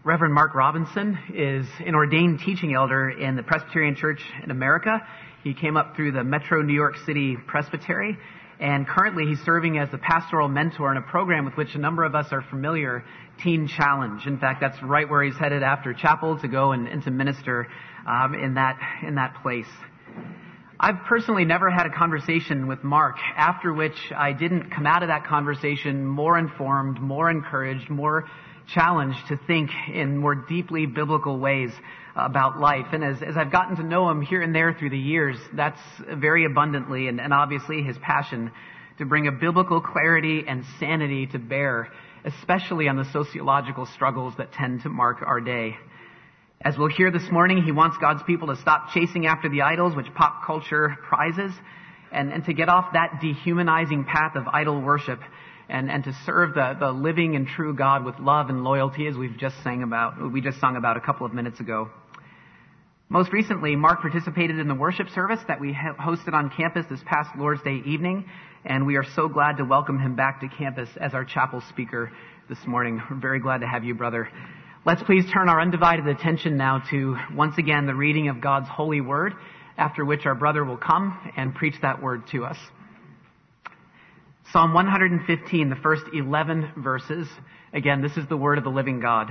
Reverend Mark Robinson is an ordained teaching elder in the Presbyterian Church in America. He came up through the Metro New York City Presbytery, and currently he's serving as the pastoral mentor in a program with which a number of us are familiar, Teen Challenge. In fact, that's right where he's headed after chapel to go and to minister in that place. I've personally never had a conversation with Mark after which I didn't come out of that conversation more informed, more encouraged, more challenged to think in more deeply biblical ways about life. And as I've gotten to know him here and there through the years, that's very abundantly and obviously his passion to bring a biblical clarity and sanity to bear, especially on the sociological struggles that tend to mark our day. As we'll hear this morning, he wants God's people to stop chasing after the idols which pop culture prizes and to get off that dehumanizing path of idol worship and to serve the living and true God with love and loyalty, as we just sung about a couple of minutes ago. Most recently, Mark participated in the worship service that we hosted on campus this past Lord's Day evening, and we are so glad to welcome him back to campus as our chapel speaker this morning. We're very glad to have you, brother. Let's please turn our undivided attention now to, once again, the reading of God's holy word, after which our brother will come and preach that word to us. Psalm 115, the first 11 verses. Again, this is the word of the living God.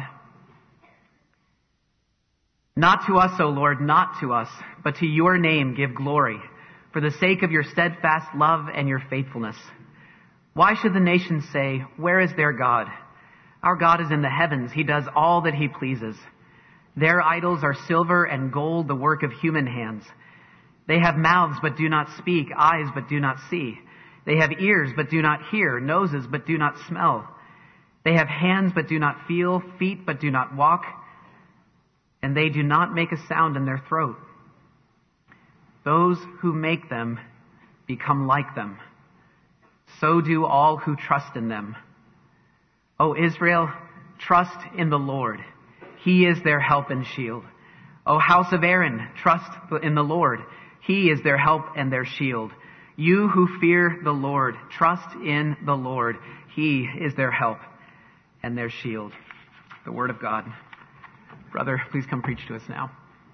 Not to us, O Lord, not to us, but to your name give glory, for the sake of your steadfast love and your faithfulness. Why should the nations say, where is their God? Our God is in the heavens. He does all that he pleases. Their idols are silver and gold, the work of human hands. They have mouths but do not speak, eyes but do not see. They have ears but do not hear, noses but do not smell. They have hands but do not feel, feet but do not walk, and they do not make a sound in their throat. Those who make them become like them. So do all who trust in them. O Israel, trust in the Lord. He is their help and shield. O house of Aaron, trust in the Lord. He is their help and their shield. You who fear the Lord, trust in the Lord. He is their help and their shield. The word of God. Brother, please come preach to us now.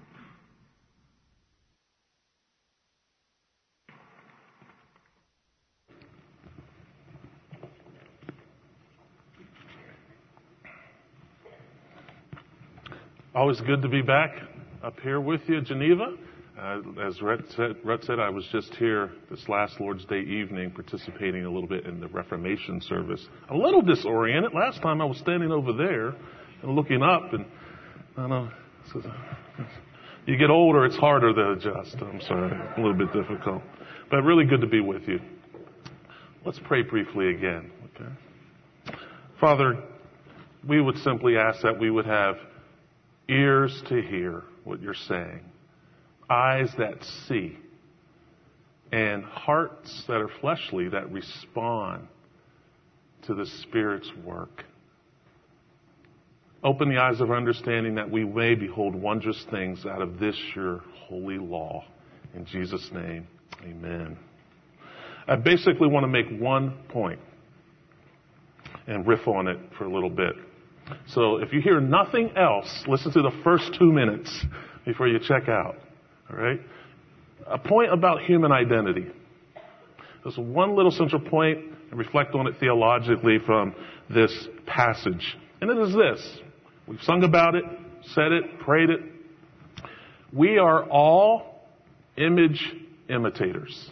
Always good to be back up here with you, Geneva. As Rhett said, I was just here this last Lord's Day evening participating a little bit in the Reformation service. A little disoriented. Last time I was standing over there and looking up, and I don't know, you get older, it's harder to adjust. I'm sorry, a little bit difficult. But really good to be with you. Let's pray briefly again, okay? Father, we would simply ask that we would have ears to hear what you're saying, eyes that see, and hearts that are fleshly that respond to the Spirit's work. Open the eyes of our understanding that we may behold wondrous things out of this your holy law. In Jesus' name, amen. I basically want to make one point and riff on it for a little bit. So if you hear nothing else, listen to the first 2 minutes before you check out. All right? A point about human identity. There's one little central point, and reflect on it theologically from this passage. And it is this. We've sung about it, said it, prayed it. We are all image imitators.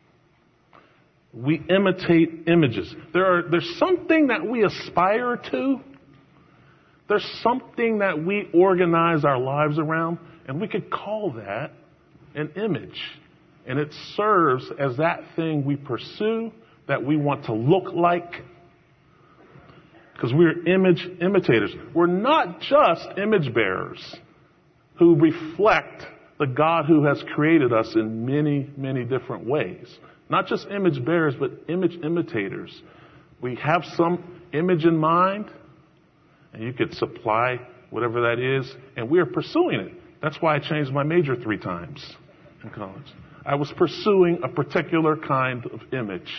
We imitate images. There's something that we aspire to. There's something that we organize our lives around, and we could call that an image. And it serves as that thing we pursue, that we want to look like, because we're image imitators. We're not just image bearers who reflect the God who has created us in many, many different ways. Not just image bearers, but image imitators. We have some image in mind, and you could supply whatever that is, and we are pursuing it. That's why I changed my major 3 times in college. I was pursuing a particular kind of image.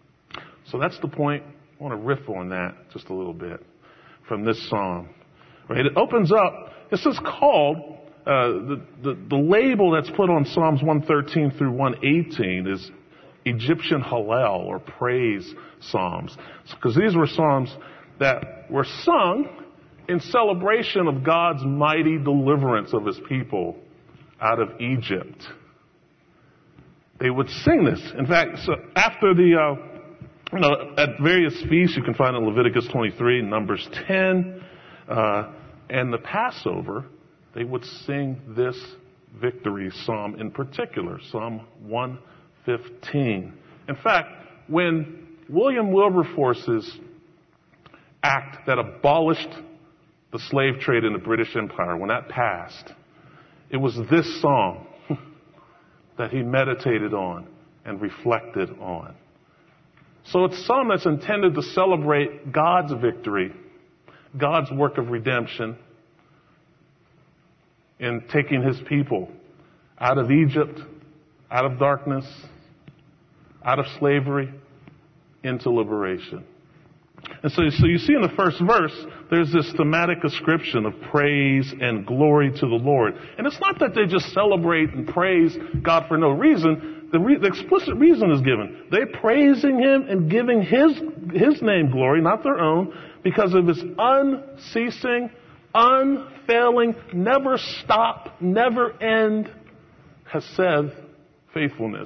So that's the point. I want to riff on that just a little bit from this psalm. Right? It opens up. This is called the label that's put on Psalms 113 through 118 is Egyptian Hallel or praise psalms, because these were psalms that were sung in celebration of God's mighty deliverance of his people out of Egypt. They would sing this. In fact, so after the, at various feasts, you can find in Leviticus 23, Numbers 10, and the Passover, they would sing this victory psalm in particular, Psalm 115. In fact, when William Wilberforce's act that abolished the slave trade in the British Empire, when that passed, it was this song that he meditated on and reflected on. So it's a psalm that's intended to celebrate God's victory, God's work of redemption in taking his people out of Egypt, out of darkness, out of slavery, into liberation. And so you see in the first verse, there's this thematic ascription of praise and glory to the Lord. And it's not that they just celebrate and praise God for no reason. The explicit reason is given. They're praising him and giving his name glory, not their own, because of his unceasing, unfailing, never stop, never end, hesed, faithfulness.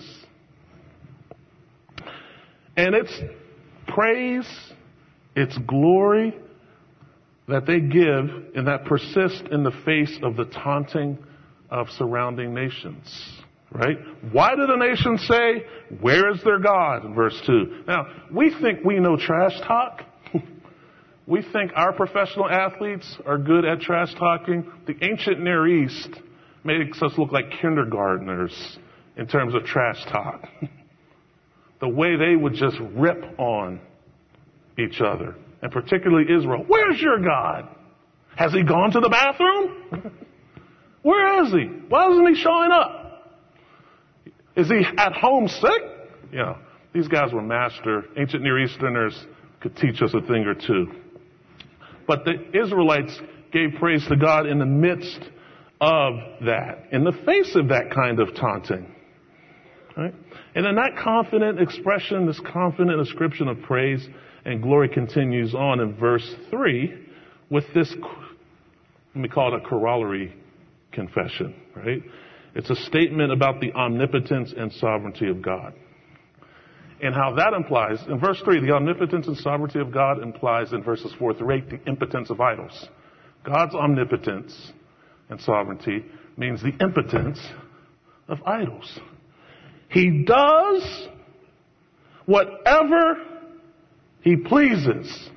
And it's praise, it's glory that they give and that persist in the face of the taunting of surrounding nations. Right? Why do the nations say, "Where is their God?" in verse 2. Now, we think we know trash talk. We think our professional athletes are good at trash talking. The ancient Near East makes us look like kindergartners in terms of trash talk. The way they would just rip on each other, and particularly Israel. Where's your God? Has he gone to the bathroom? Where is he? Why isn't he showing up? Is he at home sick? You know, these guys were master. Ancient Near Easterners could teach us a thing or two. But the Israelites gave praise to God in the midst of that, in the face of that kind of taunting. Right? And in that confident expression, this confident ascription of praise and glory continues on in verse 3 with this, let me call it a corollary confession, right? It's a statement about the omnipotence and sovereignty of God. And how that implies, in verse 3, the omnipotence and sovereignty of God implies in verses 4 through 8 the impotence of idols. God's omnipotence and sovereignty means the impotence of idols. He does whatever he pleases.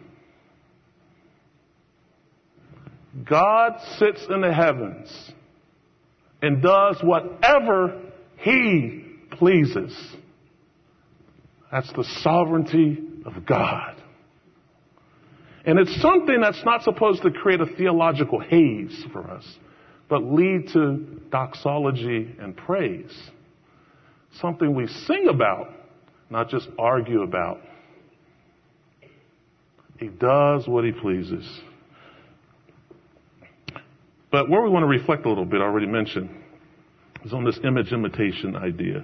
God sits in the heavens and does whatever he pleases. That's the sovereignty of God. And it's something that's not supposed to create a theological haze for us, but lead to doxology and praise. Something we sing about, not just argue about. He does what he pleases. But where we want to reflect a little bit, I already mentioned, is on this image imitation idea,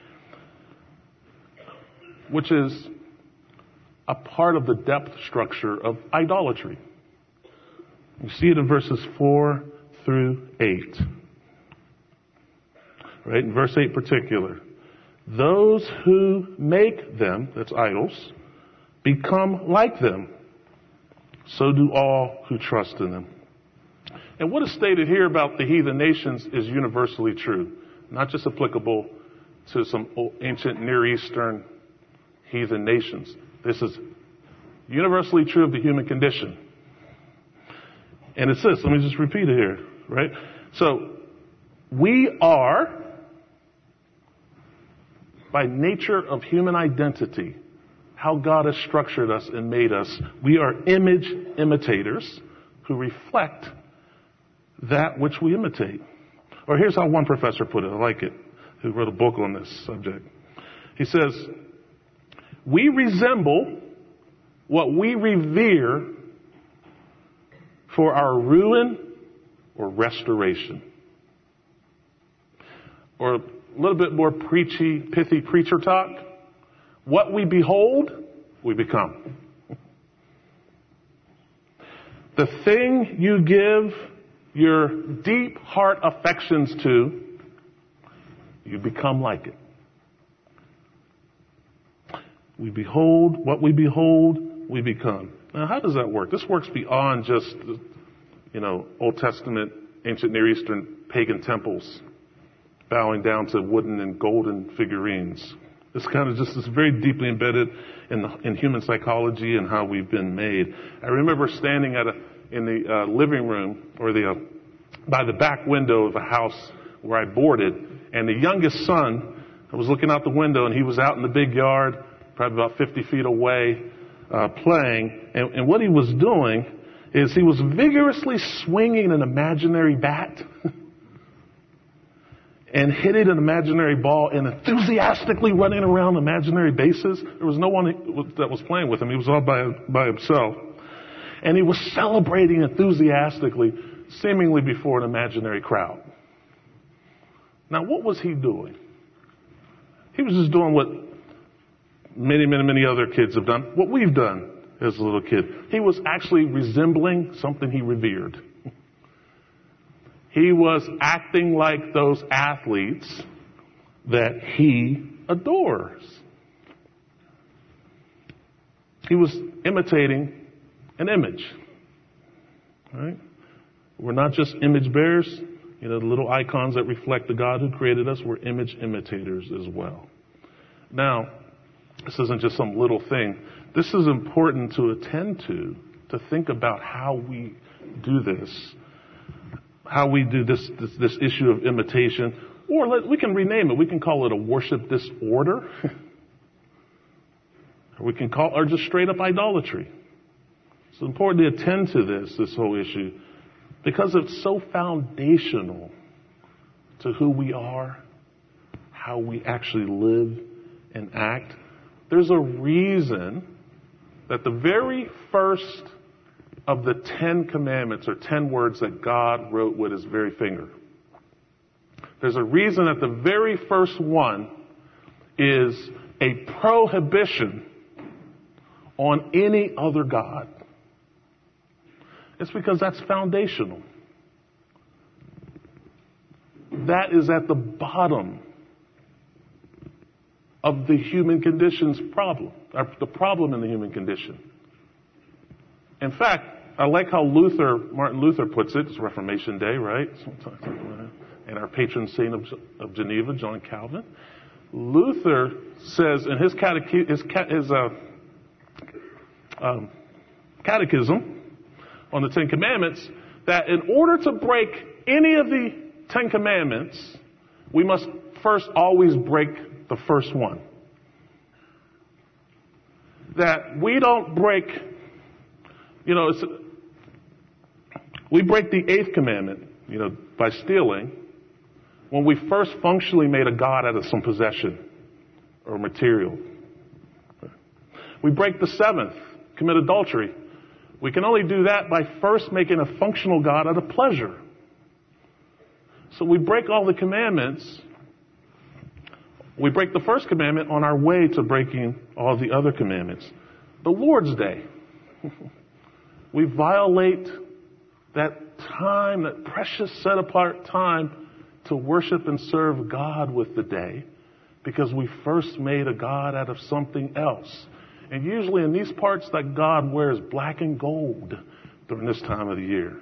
which is a part of the depth structure of idolatry. You see it in verses 4 through 8. Right? In verse 8 in particular. Those who make them, that's idols, become like them. So do all who trust in them. And what is stated here about the heathen nations is universally true, not just applicable to some ancient Near Eastern heathen nations. This is universally true of the human condition. And it's this, let me just repeat it here, right? So, we are, by nature of human identity, how God has structured us and made us, we are image imitators who reflect that which we imitate. Or here's how one professor put it, I like it, who wrote a book on this subject. He says, we resemble what we revere for our ruin or restoration. Or a little bit more preachy, pithy preacher talk. What we behold, we become. The thing you give your deep heart affections to, you become like it. We behold, what we behold, we become. Now, how does that work? This works beyond just, Old Testament, ancient Near Eastern pagan temples, bowing down to wooden and golden figurines. It's kind of just very deeply embedded in human psychology and how we've been made. I remember standing in the living room or by the back window of a house where I boarded, and the youngest son, I was looking out the window, and he was out in the big yard, probably about 50 feet away, playing. And what he was doing is he was vigorously swinging an imaginary bat and hitting an imaginary ball and enthusiastically running around imaginary bases. There was no one that was playing with him. He was all by himself. And he was celebrating enthusiastically, seemingly before an imaginary crowd. Now, what was he doing? He was just doing what many other kids have done, what we've done as a little kid. He was actually resembling something he revered. He was acting like those athletes that he adores. He was imitating an image. Right? We're not just image bearers. The little icons that reflect the God who created us, we're image imitators as well. Now, this isn't just some little thing. This is important to attend to think about how we do this. How we do this issue of imitation. Or we can rename it. We can call it a worship disorder. Or just straight up idolatry. It's important to attend to this whole issue, because it's so foundational to who we are, how we actually live and act. There's a reason that the very first of the 10 commandments are 10 words that God wrote with his very finger. There's a reason that the very first one is a prohibition on any other God. It's because that's foundational. That is at the bottom of the human condition's problem, or the problem in the human condition. In fact, I like how Martin Luther puts it. It's Reformation Day, right? And our patron saint of Geneva, John Calvin. Luther says in his catechism on the 10 Commandments that in order to break any of the 10 Commandments, we must first always break the first one. That we don't break, we break the 8th commandment, by stealing, when we first functionally made a god out of some possession or material. We break the 7th, commit adultery. We can only do that by first making a functional god out of pleasure. So we break all the commandments. We break the first commandment on our way to breaking all the other commandments. The Lord's Day. We violate that time, that precious set apart time to worship and serve God with the day, because we first made a god out of something else. And usually in these parts, that God wears black and gold during this time of the year.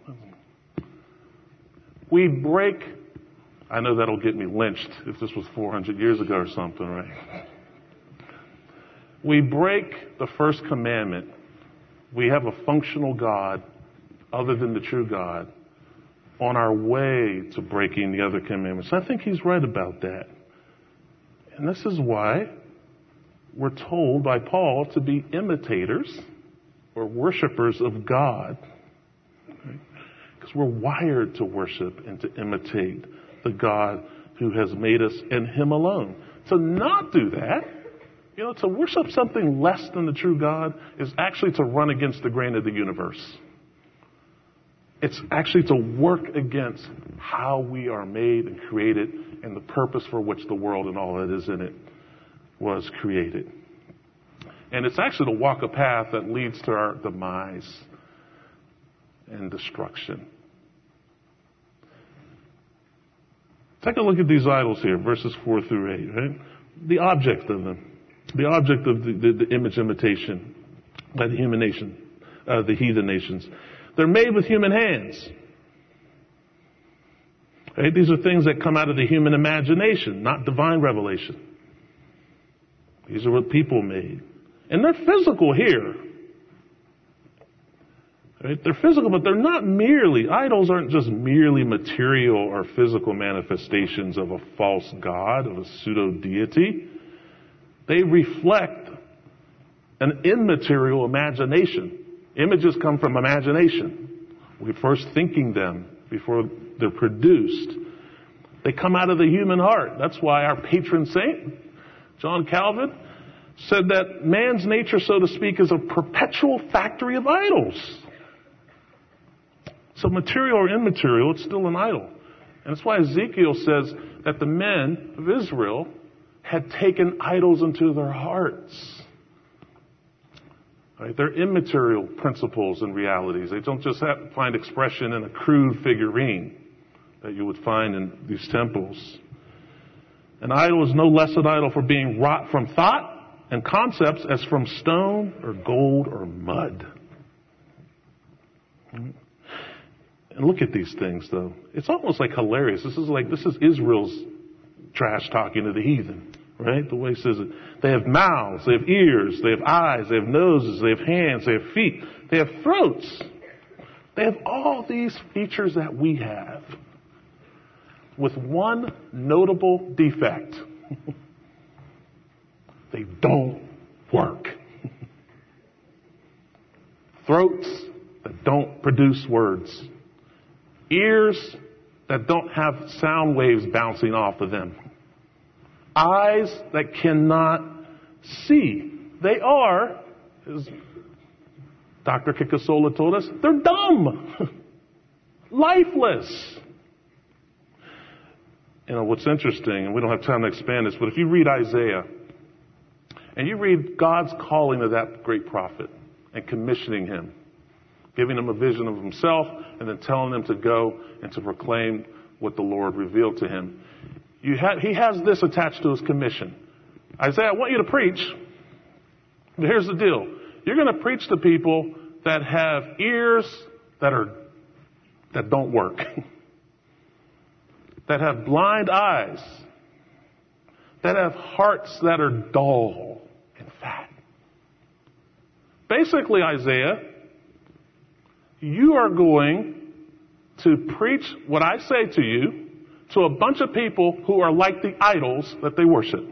We break, I know that'll get me lynched if this was 400 years ago or something, right? We break the first commandment. We have a functional God other than the true God on our way to breaking the other commandments. I think he's right about that. And this is why we're told by Paul to be imitators or worshipers of God. Because we're wired to worship and to imitate the God who has made us in him alone. To not do that, to worship something less than the true God is actually to run against the grain of the universe. It's actually to work against how we are made and created and the purpose for which the world and all that is in it was created. And it's actually to walk a path that leads to our demise and destruction. Take a look at these idols here, verses 4 through 8, right? The object of them. The object of the image imitation by the the heathen nations. They're made with human hands. Right? These are things that come out of the human imagination, not divine revelation. These are what people made. And they're physical here. Right? They're physical, but they're not merely, idols aren't just merely material or physical manifestations of a false god, of a pseudo-deity. They reflect an immaterial imagination. Images come from imagination. We're first thinking them before they're produced. They come out of the human heart. That's why our patron saint, John Calvin, said that man's nature, so to speak, is a perpetual factory of idols. So material or immaterial, it's still an idol. And that's why Ezekiel says that the men of Israel had taken idols into their hearts. Right? They're immaterial principles and realities. They don't just find expression in a crude figurine that you would find in these temples. An idol is no less an idol for being wrought from thought and concepts as from stone or gold or mud. And look at these things, though. It's almost like hilarious. This is Israel's trash talking to the heathen, right? The way he says it. They have mouths, they have ears, they have eyes, they have noses, they have hands, they have feet, they have throats. They have all these features that we have, with one notable defect. They don't work. Throats that don't produce words. Ears that don't have sound waves bouncing off of them. Eyes that cannot see. They are, as Dr. Kikasola told us, they're dumb. Lifeless. You know, what's interesting, and we don't have time to expand this, but if you read Isaiah, and you read God's calling to that great prophet and commissioning him, giving him a vision of himself and then telling him to go and to proclaim what the Lord revealed to him. He has this attached to his commission. Isaiah, I want you to preach. But here's the deal. You're going to preach to people that have ears that don't work. That have blind eyes. That have hearts that are dull and fat. Basically, Isaiah, you are going to preach what I say to you to a bunch of people who are like the idols that they worship.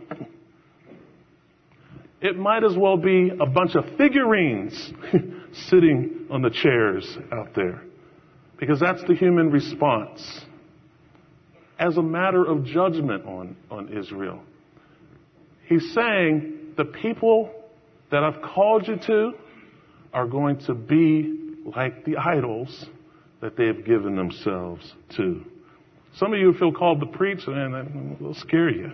It might as well be a bunch of figurines sitting on the chairs out there, because that's the human response as a matter of judgment on Israel. He's saying the people that I've called you to are going to be like the idols that they have given themselves to. Some of you feel called to preach, and that will scare you.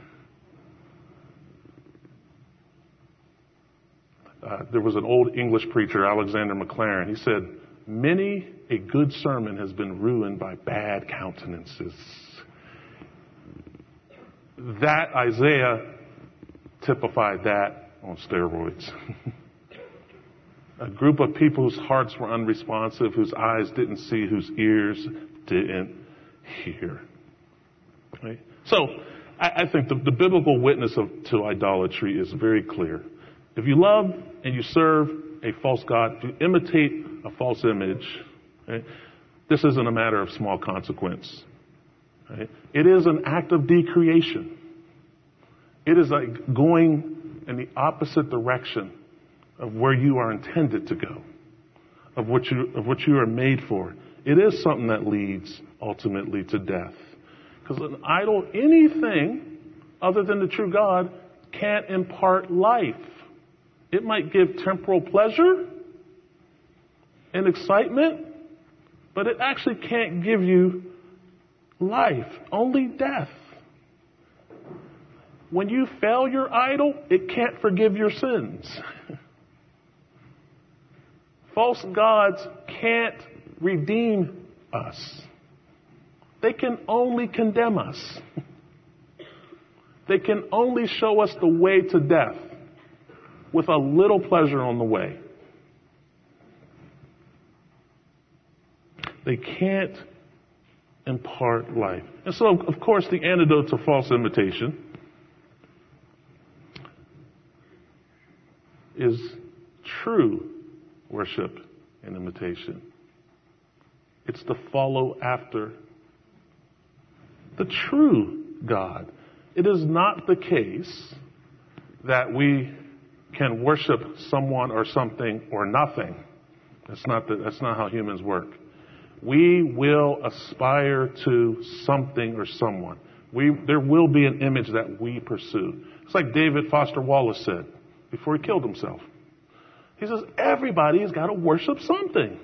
There was an old English preacher, Alexander Maclaren. He said, many a good sermon has been ruined by bad countenances. That Isaiah typified that on steroids. A group of people whose hearts were unresponsive, whose eyes didn't see, whose ears didn't hear. Right? So, I think the biblical witness to idolatry is very clear. If you love and you serve a false god, if you imitate a false image, right, this isn't a matter of small consequence. Right? It is an act of decreation. It is like going in the opposite direction of where you are intended to go, of what you are made for. It is something that leads ultimately to death. Because an idol, anything other than the true God, can't impart life. It might give temporal pleasure and excitement, but it actually can't give you life, only death. When you fail your idol, it can't forgive your sins. False gods can't redeem us. They can only condemn us. They can only show us the way to death with a little pleasure on the way. They can't impart life. And so, of course, the antidote to false imitation is true worship and imitation. It's to follow after the true God. It is not the case that we can worship someone or something or nothing. That's not how humans work. We will aspire to something or someone. There will be an image that we pursue. It's like David Foster Wallace said before he killed himself. He says, everybody's got to worship something.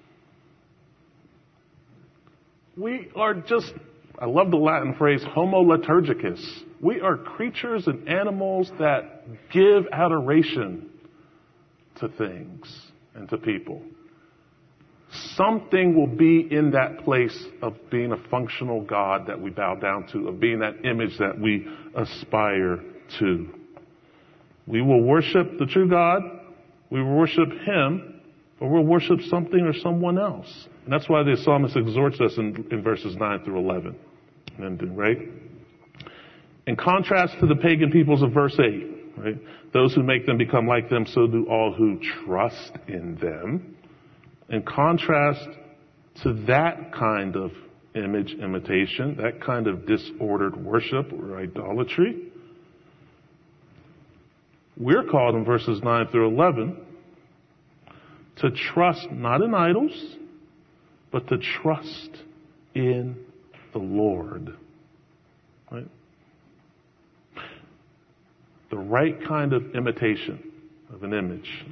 We are just, I love the Latin phrase, homo liturgicus. We are creatures and animals that give adoration to things and to people. Something will be in that place of being a functional God that we bow down to, of being that image that we aspire to. We will worship the true God. We will worship Him, or we'll worship something or someone else. And that's why the psalmist exhorts us in verses 9 through 11. Right? In contrast to the pagan peoples of verse 8, right? Those who make them become like them, so do all who trust in them. In contrast to that kind of image imitation, that kind of disordered worship or idolatry, we're called in verses 9 through 11 to trust not in idols, but to trust in the Lord. Right? The right kind of imitation of an image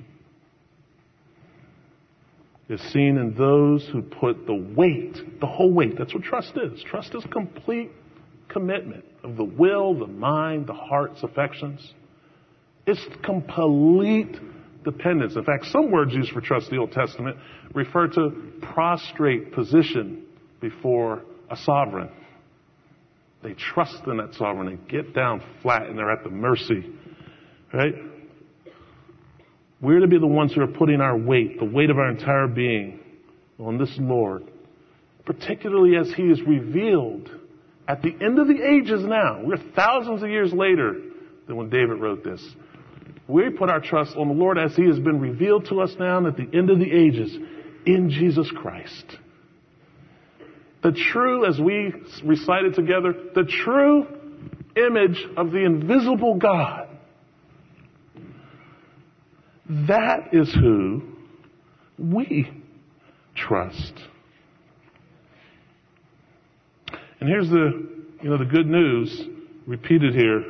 is seen in those who put the whole weight. That's what trust is. Trust is complete commitment of the will, the mind, the heart's affections. It's complete dependence. In fact, some words used for trust in the Old Testament refer to prostrate position before a sovereign. They trust in that sovereign. They get down flat and they're at the mercy. Right? We're to be the ones who are putting our weight, the weight of our entire being, on this Lord, particularly as He is revealed at the end of the ages now. We're thousands of years later than when David wrote this. We put our trust on the Lord as He has been revealed to us now at the end of the ages in Jesus Christ. The true, as we recited together, the true image of the invisible God. That is who we trust. And here's the good news repeated here.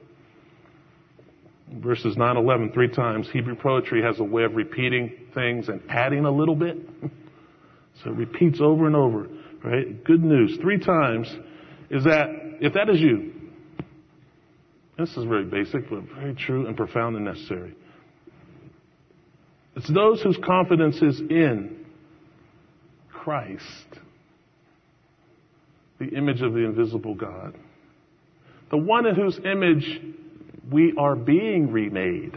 Verses 9, 11, 3 times. Hebrew poetry has a way of repeating things and adding a little bit. So it repeats over and over, right? Good news 3 times is that if that is you, this is very basic, but very true and profound and necessary. It's those whose confidence is in Christ, the image of the invisible God, the one in whose image we are being remade.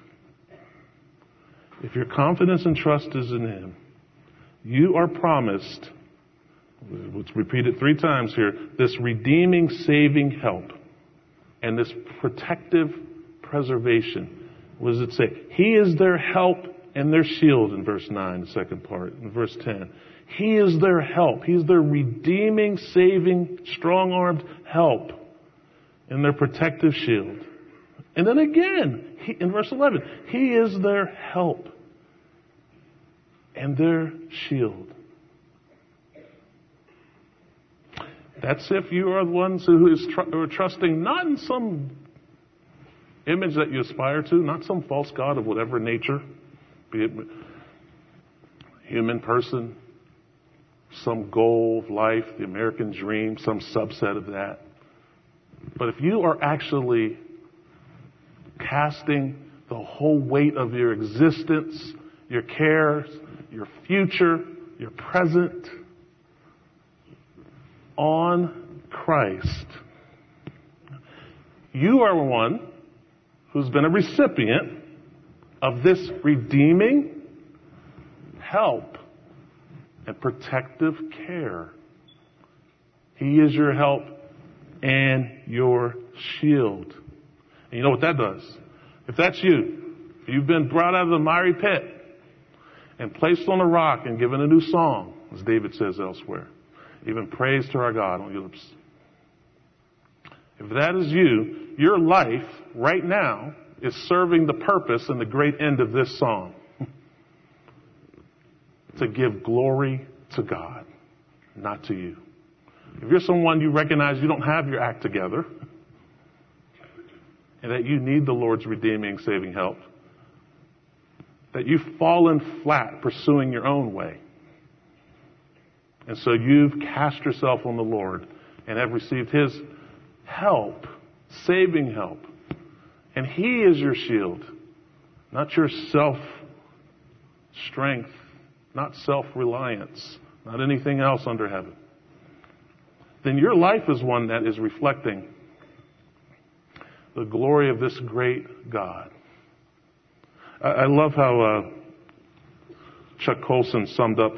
If your confidence and trust is in Him, you are promised, let's repeat it 3 times here, this redeeming, saving help and this protective preservation. What does it say? He is their help and their shield in verse 9, the second part. In verse 10, He is their help. He's their redeeming, saving, strong-armed help and their protective shield. And then again, in verse 11, He is their help and their shield. That's if you are the ones who are trusting not in some image that you aspire to, not some false god of whatever nature, be it human, person, some goal of life, the American dream, some subset of that. But if you are actually casting the whole weight of your existence, your cares, your future, your present on Christ, you are one who's been a recipient of this redeeming help and protective care. He is your help and your shield. And you know what that does? If that's you, if you've been brought out of the miry pit and placed on a rock and given a new song, as David says elsewhere, even praise to our God on your lips. If that is you, your life right now is serving the purpose and the great end of this song. To give glory to God, not to you. If you're someone you recognize you don't have your act together, and that you need the Lord's redeeming, saving help, that you've fallen flat pursuing your own way, and so you've cast yourself on the Lord and have received His help, saving help, and He is your shield, not your self-strength, not self-reliance, not anything else under heaven, then your life is one that is reflecting the glory of this great God. I love how Chuck Colson summed up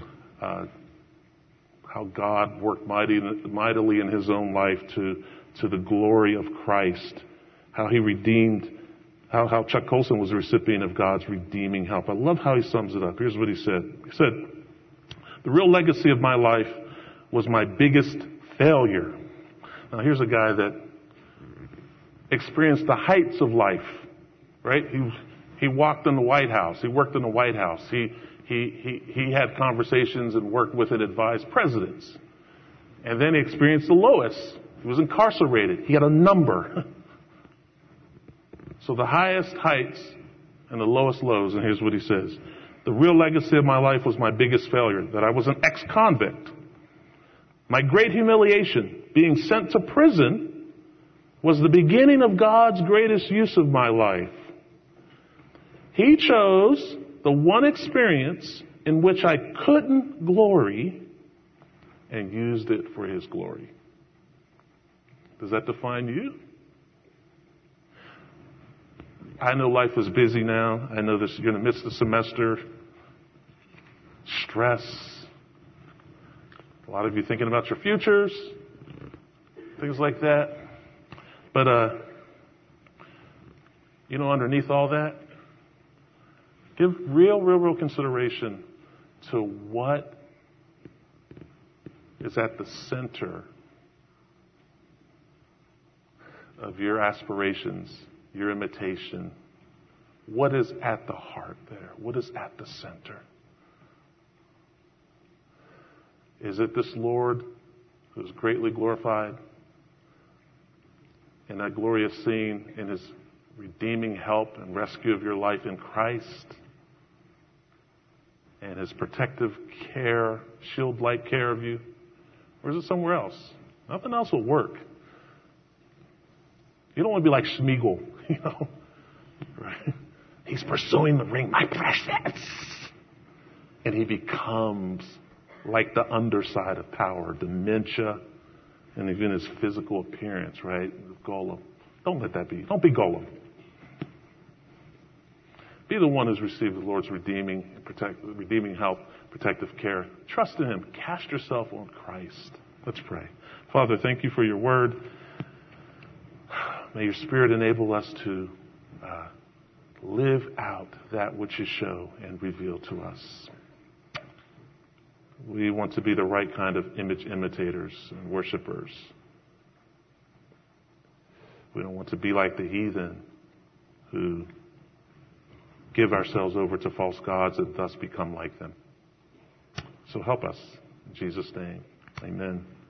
how God worked mightily in His own life to the glory of Christ, how He redeemed, how Chuck Colson was a recipient of God's redeeming help. I love how he sums it up. Here's what he said. He said, "The real legacy of my life was my biggest failure." Now here's a guy that experienced the heights of life, right? He walked in the White House. He worked in the White House. He had conversations and worked with and advised presidents. And then he experienced the lowest. He was incarcerated. He had a number. So the highest heights and the lowest lows, and here's what he says. "The real legacy of my life was my biggest failure, that I was an ex-convict. My great humiliation, being sent to prison, was the beginning of God's greatest use of my life. He chose the one experience in which I couldn't glory and used it for His glory." Does that define you? I know life is busy now. I know you're in the midst of the semester. Stress. A lot of you thinking about your futures. Things like that. But, underneath all that, give real consideration to what is at the center of your aspirations, your imitation. What is at the heart there? What is at the center? Is it this Lord who is greatly glorified in that glorious scene in His redeeming help and rescue of your life in Christ and His protective care, shield-like care of you? Or is it somewhere else? Nothing else will work. You don't want to be like Schmeagol, right? He's pursuing the ring, my precious. And he becomes like the underside of power, dementia, and even his physical appearance, right? Gollum. Don't let that be. Don't be Gollum. Be the one who's received the Lord's redeeming help, protective care. Trust in Him. Cast yourself on Christ. Let's pray. Father, thank You for Your word. May Your Spirit enable us to live out that which You show and reveal to us. We want to be the right kind of image imitators and worshipers. We don't want to be like the heathen who give ourselves over to false gods and thus become like them. So help us. In Jesus' name, amen.